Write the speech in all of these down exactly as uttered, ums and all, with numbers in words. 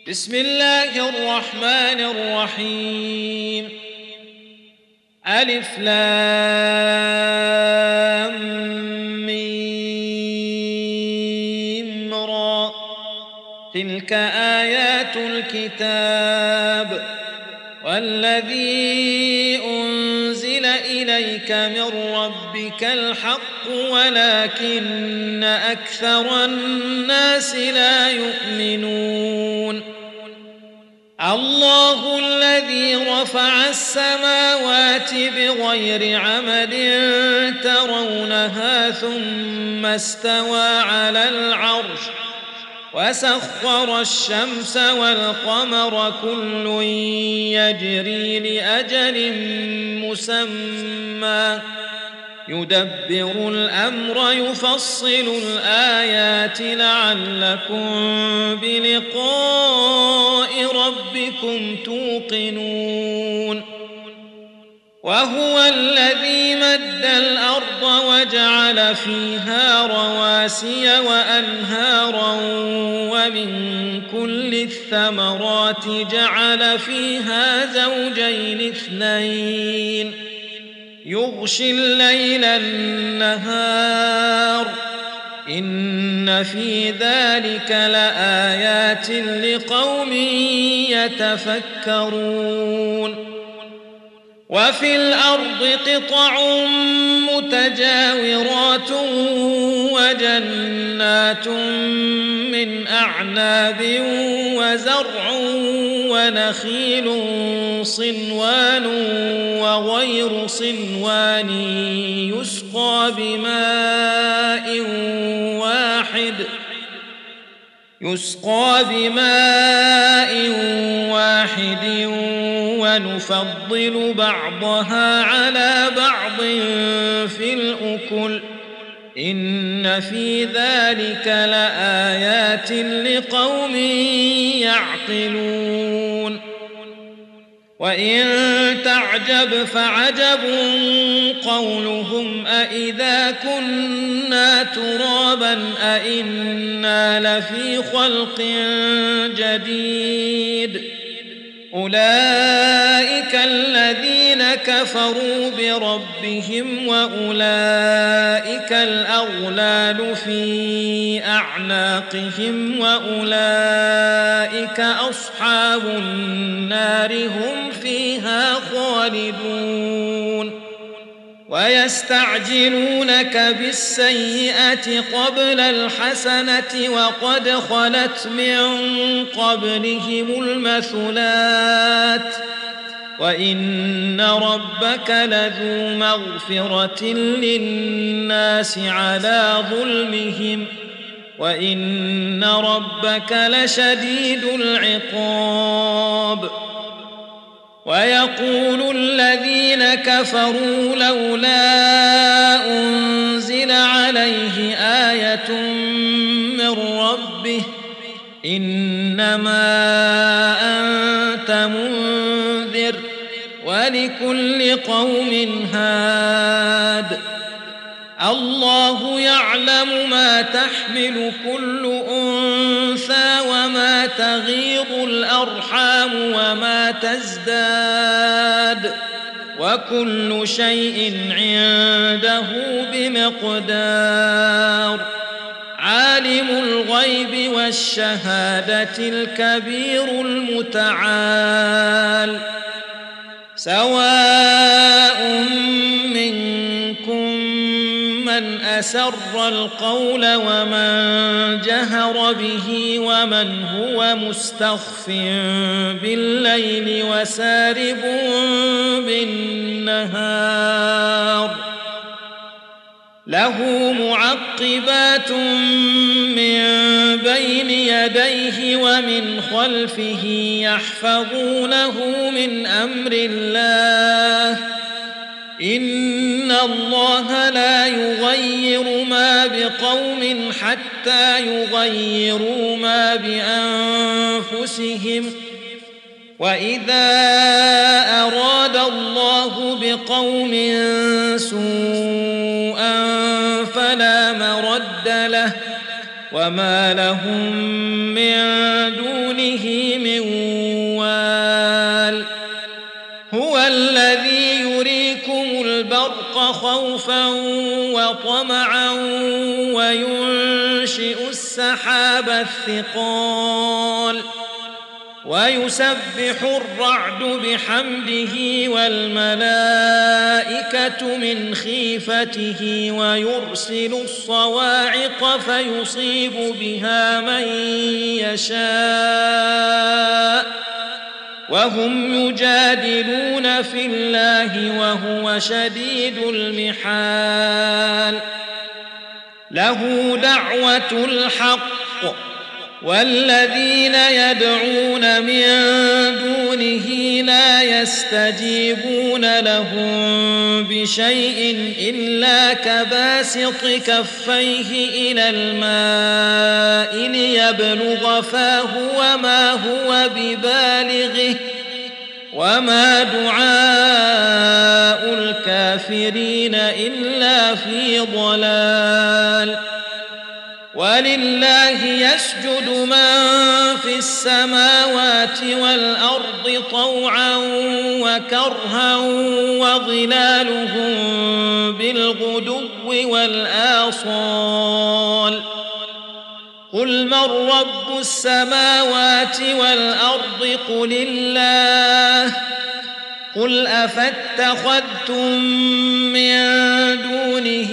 بسم الله الرحمن الرحيم. ألف لام ميم را. تلك آيات الكتاب والذي أنزل إليك من ربك الحق ولكن أكثر الناس لا يؤمنون. الله الذي رفع السماوات بغير عمد ترونها ثم استوى على العرش وسخر الشمس والقمر كل يجري لأجل مسمى يدبر الأمر يفصل الآيات لعلكم بلقاء ربكم توقنون. وهو الذي مد الأرض وجعل فيها رواسي وأنهارا ومن كل الثمرات جعل فيها زوجين اثنين يغشي الليل النهار إن في ذلك لآيات لقوم يتفكرون. وفي الأرض قطع متجاورات وجنات من أعناب وزرع ونخيل صنوان وغير صنوان يسقى بماء واحد يسقى بماء واحد ونفضل بعضها على بعض في الأكل إن في ذلك لآيات لقوم يعقلون. وإن تعجب فعجب قولهم أإذا كنا ترابا أإنا لفي خلق جديد أولئك الذين كفروا بربهم وأولئك الأغلال في أعناقهم وأولئك أصحاب النار هم فيها خالدون. ويستعجلونك بالسيئة قبل الحسنة وقد خلت من قبلهم المثلات وإن ربك لذو مغفرة للناس على ظلمهم وإن ربك لشديد العقاب. ويقول الذين كفروا لولا أنزل عليه آية من ربه إنما أنت منذر ولكل قوم هاد الله يعلم ما تحمل كل أنثى وما تغيض الأرحام وما تزداد وكل شيء عنده بمقدار. عالم الغيب والشهادة الكبير المتعال سواء منكم من أسر القول ومن جهر به ومن هو مستخف بالليل وسارب بالنهار له معقبات من بين يديه ومن خلفه يحفظونه من أمر الله إن الله لا يغير ما بقوم حتى يغيروا ما بأنفسهم وإذا أراد الله بقوم سوءا فلا مرد له وما لهم من دونه من وال هو الذي يريكم البرق خوفا وطمعا وينشئ السحاب الثقال ويسبح الرعد بحمده والملائكة من خيفته ويرسل الصواعق فيصيب بها من يشاء وهم يجادلون في الله وهو شديد المحال له دعوة الحق والذين يدعون من دونه لا يستجيبون لهم بشيء إلا كباسط كفيه إلى الماء ليبلغ فاه وما هو ببالغه وما دعاء الكافرين إلا في ضلال ولله يسجد من في السماوات والأرض طوعا وكرها وظلالهم بالغدو والآصال قل من رب السماوات والأرض قل الله قل أفاتخذتم من دونه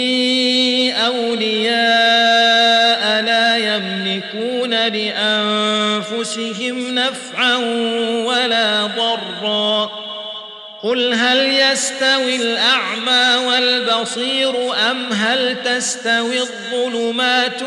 أولياء لا يملكون لأنفسهم نفعا ولا ضرا قل هل يستوي الأعمى والبصير أم هل تستوي الظلمات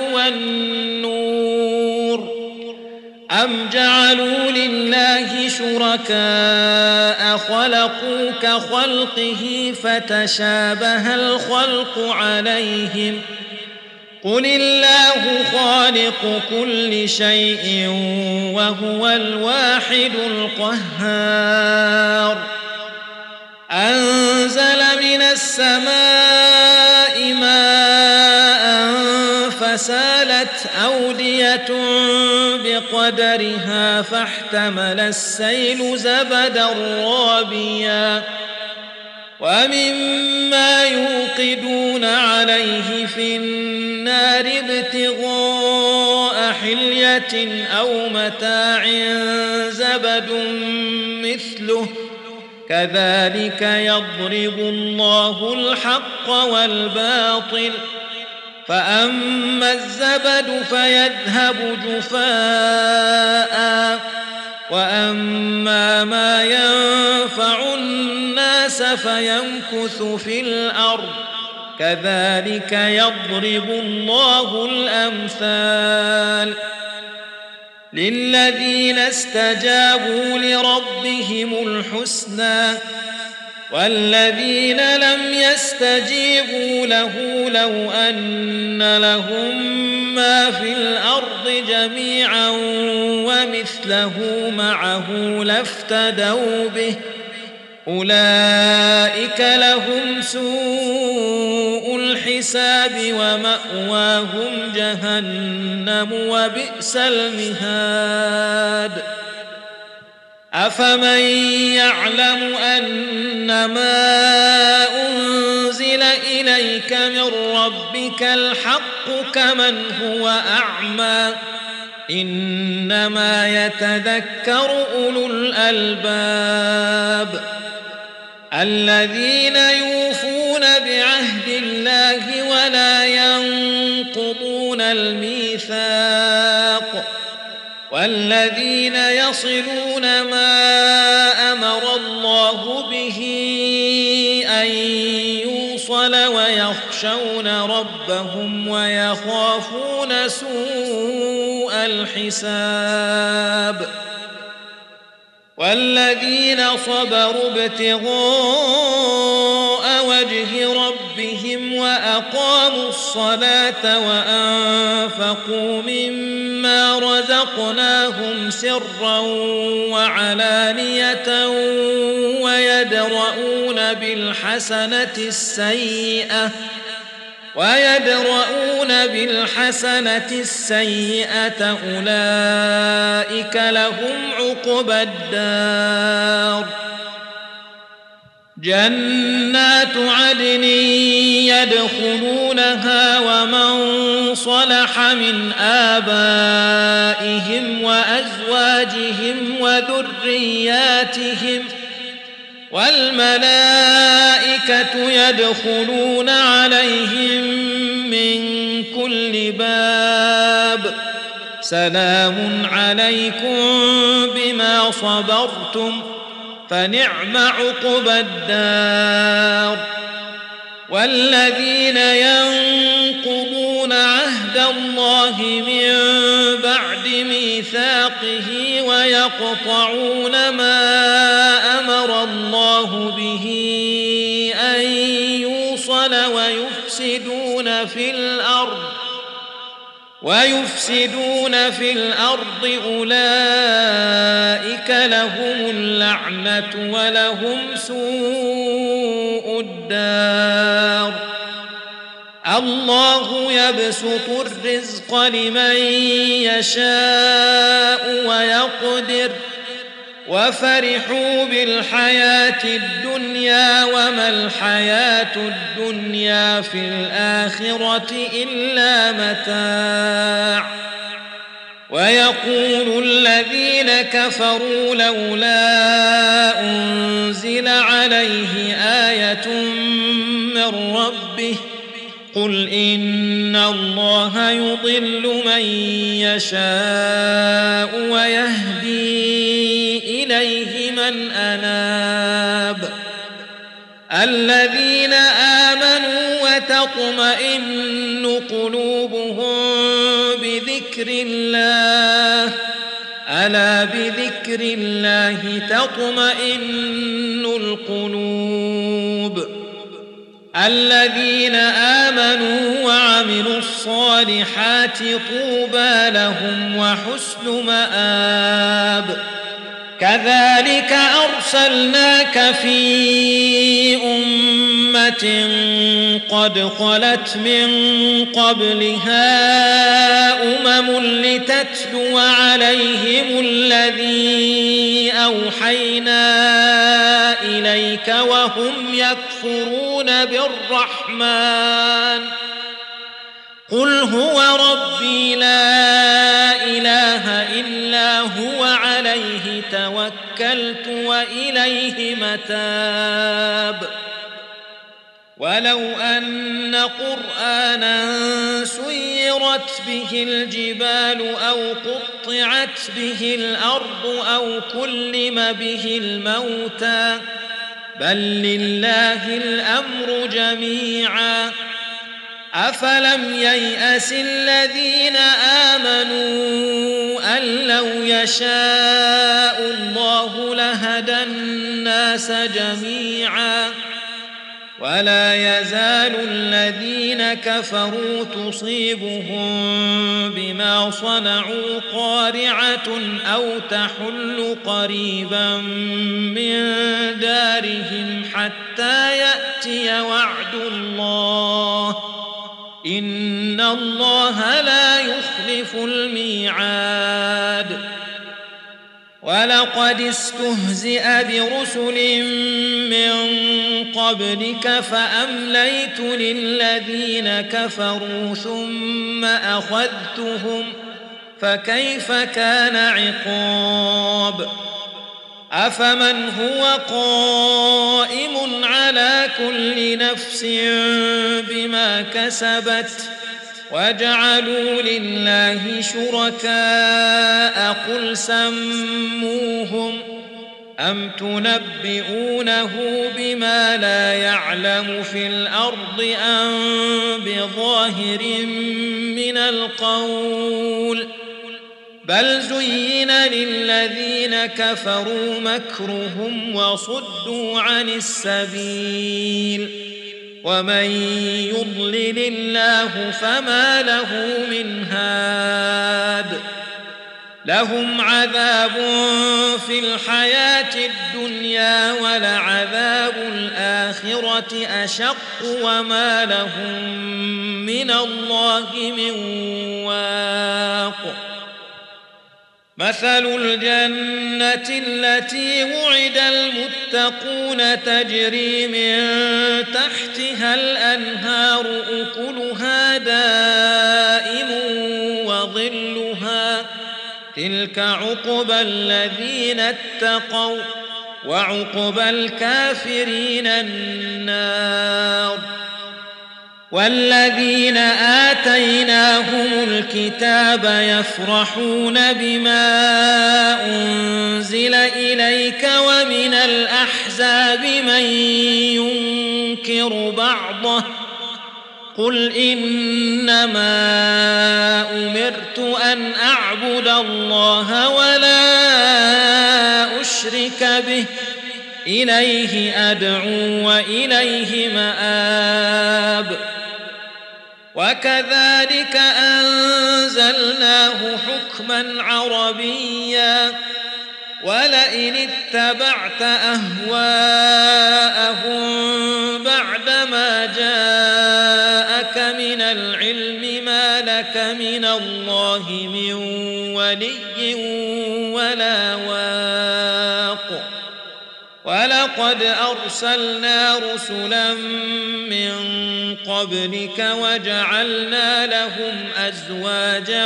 والنور أم جعلوا لله شركاء خلقوا كخلقه فتشابه الخلق عليهم قل الله خالق كل شيء وهو الواحد القهار أنزل من السماء ماء فسالت أودية بقدرها فاحتمل السيل زبدا رابيا ومما يوقدون عليه في النار ابتغاء حلية أو متاع زبد مثله كذلك يضرب الله الحق والباطل فأما الزبد فيذهب جفاء وأما ما ينفع الناس فيمكث في الأرض كذلك يضرب الله الأمثال للذين استجابوا لربهم الحسنى والذين لم يستجيبوا له لو أن لهم ما في الأرض جميعا ومثله معه لافتدوا به أولئك لهم سوء الحساب ومأواهم جهنم وبئس المهاد أفمن يعلم أنما أنزل إليك من ربك الحق كمن هو أعمى إنما يتذكر أولو الألباب الذين يوفون بعهد الله ولا ينقضون الميثاق والذين يصلون ما أمر الله به أن يوصل ويخشون ربهم ويخافون سوء الحساب والذين صبروا ابتغاء وجه ربهم وأقاموا الصلاة وأنفقوا مما رزقناهم سرا وعلانية ويدرؤون بالحسنة السيئة ويدرؤون بالحسنة السيئة أولئك لهم عقبى الدار جنات عدن يدخلونها ومن صلح من آبائهم وأزواجهم وذرياتهم والملائكة يدخلون عليهم من كل باب سلام عليكم بما صبرتم فنعم عقبى الدار والذين ينقضون عهد الله من بعد ميثاقه ويقطعون ما أمر الله به أن يوصل ويفسدون في الأرض ويفسدون في الأرض أولئك لهم اللعنة ولهم سوء الدار الله يبسط الرزق لمن يشاء ويقدر وفرحوا بالحياة الدنيا وما الحياة الدنيا في الآخرة إلا متاع ويقول الذين كفروا لولا أنزل عليه آية من ربه قل إن الله يضل من يشاء ويهدي إليه من أناب الذين آمنوا وتطمئن قلوبهم بذكر الله ألا بذكر الله تطمئن القلوب الذين آمنوا وعملوا الصالحات طوبى لهم وحسن مآب كذلك أرسلناك في أمة قد خلت من قبلها أمم لتتلو عليهم الذي أوحينا إليك وهم يكفرون بالرحمن قل هو ربي لا إله إلا هو عليه توكلت وإليه متاب ولو أن قرآنا سيرت به الجبال أو قطعت به الأرض أو كلم به الموتى بل لله الأمر جميعا أفلم ييأس الذين آمنوا أن لو يشاء الله لهدى الناس جميعا ولا يزال الذين كفروا تصيبهم بما صنعوا قارعة أو تحل قريبا من دارهم حتى يأتي وعد الله إن الله لا يخلف الميعاد ولقد استهزئ برسل من قبلك فأمليت للذين كفروا ثم أخذتهم فكيف كان عقاب أفمن هو قائم على كل نفس بما كسبت وجعلوا لله شركاء قل سموهم أم تنبئونه بما لا يعلم في الأرض أم بظاهر من القول بل زين للذين كفروا مكرهم وصدوا عن السبيل ومن يضلل الله فما له من هاد لهم عذاب في الحياة الدنيا ولعذاب الآخرة أشق وما لهم من الله من واق. مثل الجنة التي وعد المتقون تجري من تحتها الأنهار أكلها دائم وظلها تلك عقبى الذين اتقوا وعقبى الكافرين النار. والذين آتيناهم الكتاب يفرحون بما أنزل إليك ومن الأحزاب من ينكر بعضه قل إنما أمرت أن أعبد الله ولا أشرك به إليه أدعو وإليه مآب. وكذلك أنزلناه حكما عربيا ولئن اتبعت أهواءهم بعدما جاءك من العلم ما لك من الله من ولي ولا واق. ولقد أرسلنا رسلا من قبلك وجعلنا لهم أزواجا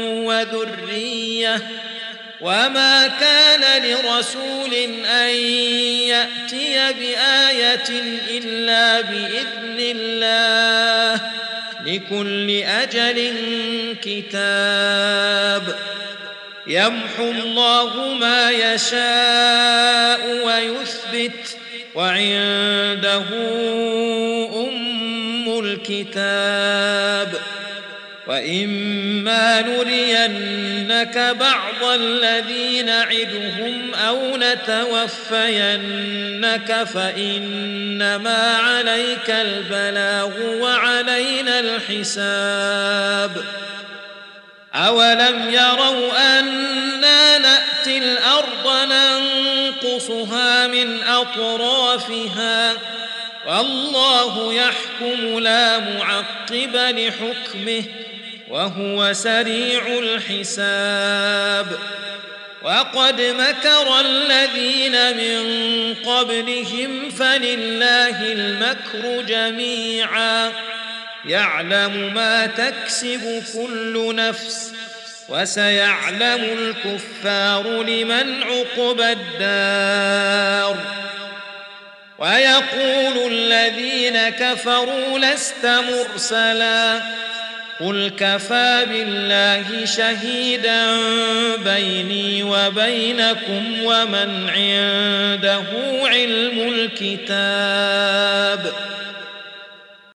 وذرية وما كان لرسول أن يأتي بآية إلا بإذن الله لكل أجل كتاب. يمحو الله ما يشاء ويثبت وعنده أم الكتاب. وإما نرينك بعض الذي نعدهم أو نتوفينك فإنما عليك البلاغ وعلينا الحساب. أولم يروا أنا نأتي الأرض ننقصها من أطرافها والله يحكم لا معقب لحكمه وهو سريع الحساب. وقد مكر الذين من قبلهم فلله المكر جميعا يعلم ما تكسب كل نفس وسيعلم الكفار لمن عقبى الدار. ويقول الذين كفروا لست مرسلا قل كفى بالله شهيدا بيني وبينكم ومن عنده علم الكتاب.